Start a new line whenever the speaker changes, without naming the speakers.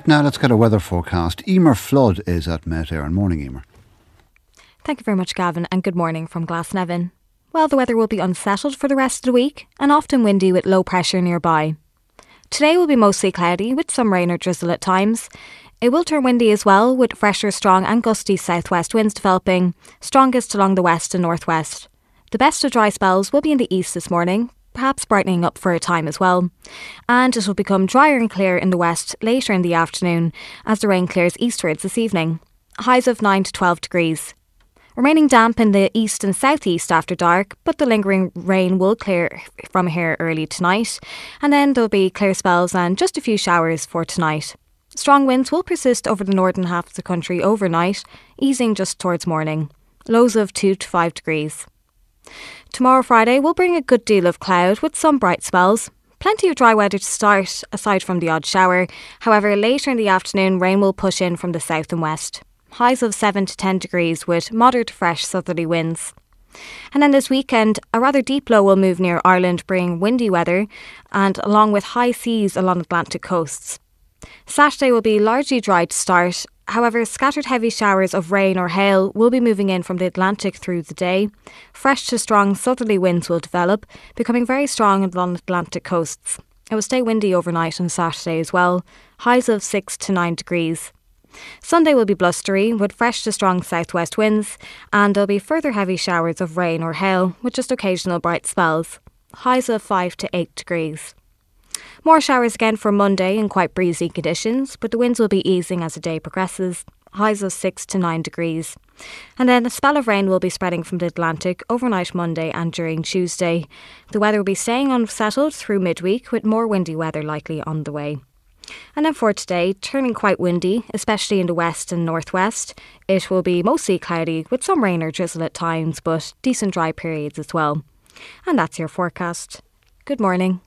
Right now, let's get a weather forecast. Emer Flood is at Met Éireann. Morning, Emer.
Thank you very much, Gavin, and good morning from Glasnevin. Well, the weather will be unsettled for the rest of the week and often windy with low pressure nearby. Today will be mostly cloudy with some rain or drizzle at times. It will turn windy as well, with fresher, strong and gusty southwest winds developing, strongest along the west and northwest. The best of dry spells will be in the east this morning, perhaps brightening up for a time as well. And it will become drier and clear in the west later in the afternoon as the rain clears eastwards this evening. Highs of 9 to 12 degrees. Remaining damp in the east and southeast after dark, but the lingering rain will clear from here early tonight. And then there'll be clear spells and just a few showers for tonight. Strong winds will persist over the northern half of the country overnight, easing just towards morning. Lows of 2 to 5 degrees. Tomorrow Friday will bring a good deal of cloud with some bright spells. Plenty of dry weather to start, aside from the odd shower. However, later in the afternoon, rain will push in from the south and west. Highs of 7 to 10 degrees with moderate to fresh southerly winds. And then this weekend, a rather deep low will move near Ireland, bringing windy weather and along with high seas along Atlantic coasts. Saturday will be largely dry to start. However, scattered heavy showers of rain or hail will be moving in from the Atlantic through the day. Fresh to strong southerly winds will develop, becoming very strong along Atlantic coasts. It will stay windy overnight on Saturday as well. Highs of 6 to 9 degrees. Sunday will be blustery with fresh to strong southwest winds, and there'll be further heavy showers of rain or hail with just occasional bright spells. Highs of 5 to 8 degrees. More showers again for Monday in quite breezy conditions, but the winds will be easing as the day progresses. Highs of 6 to 9 degrees. And then a spell of rain will be spreading from the Atlantic overnight Monday and during Tuesday. The weather will be staying unsettled through midweek with more windy weather likely on the way. And then for today, turning quite windy, especially in the west and northwest. It will be mostly cloudy with some rain or drizzle at times, but decent dry periods as well. And that's your forecast. Good morning.